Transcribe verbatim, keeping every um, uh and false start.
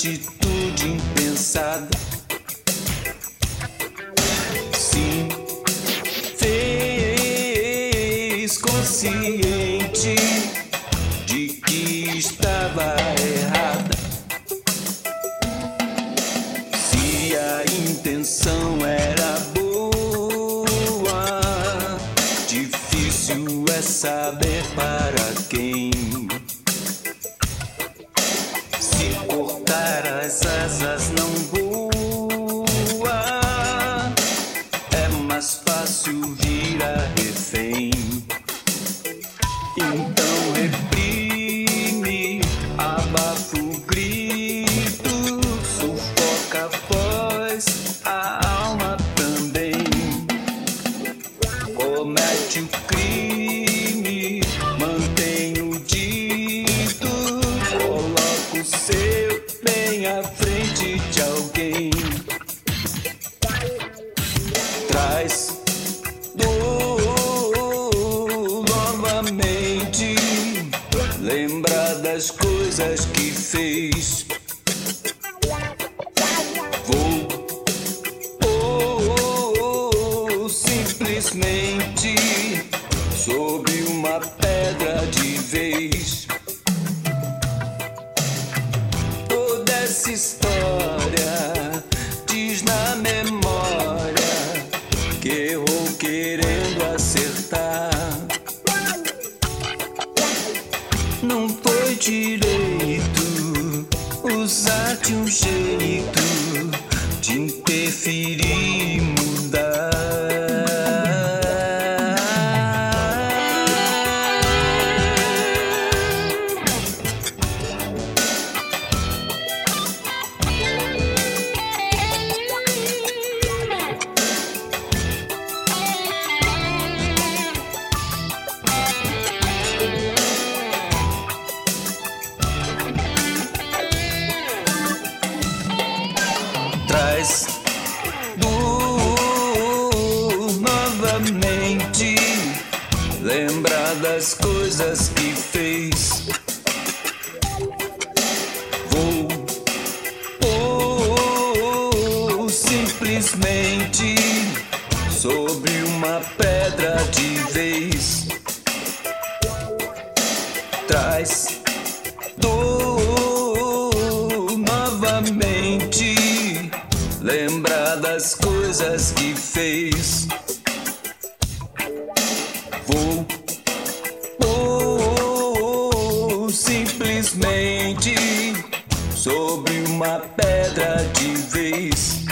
atitude impensada. Sim, fez consciente de que estava errada. Se a intenção era boa, difícil é saber para quem. Se cortar as asas não voa, é mais fácil virar refém. Então reprime, abafa o grito, sufoca a voz, a alma também. Comete o crime, mantém o dito, coloca o seu bem à frente de alguém. Traz dor novamente, lembra das coisas que fez. Vou ou simplesmente sobre uma pedra de vez. Toda essa história diz na memória que errou querendo acertar. Não foi direito usar de um jeito de interferir e mudar. Traz dor novamente, lembra das coisas que fez. Vou ou simplesmente sobre uma pedra de vez. Traz dor novamente, lembra das coisas que fez. Vou ou simplesmente sobre uma pedra de vez.